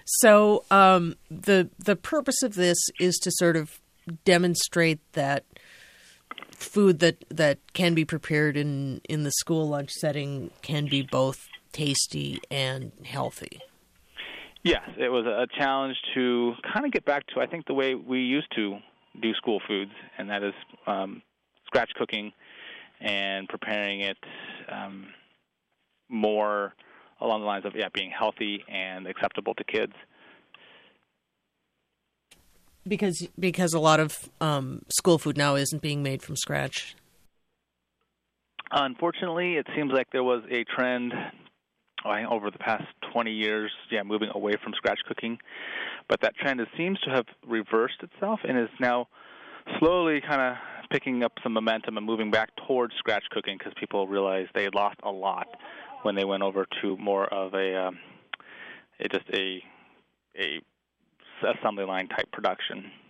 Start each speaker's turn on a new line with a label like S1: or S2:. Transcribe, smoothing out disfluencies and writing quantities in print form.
S1: So the purpose of this is to sort of demonstrate that food that can be prepared in the school lunch setting can be both tasty and healthy.
S2: Yes, it was a challenge to kind of get back to, I think, the way we used to do school foods, and that is scratch cooking and preparing it more along the lines of being healthy and acceptable to kids.
S1: Because a lot of school food now isn't being made from scratch.
S2: Unfortunately, it seems like there was a trend over the past 20 years, moving away from scratch cooking. But that trend seems to have reversed itself and is now slowly kind of picking up some momentum and moving back towards scratch cooking because people realized they had lost a lot when they went over to more of a assembly line type production.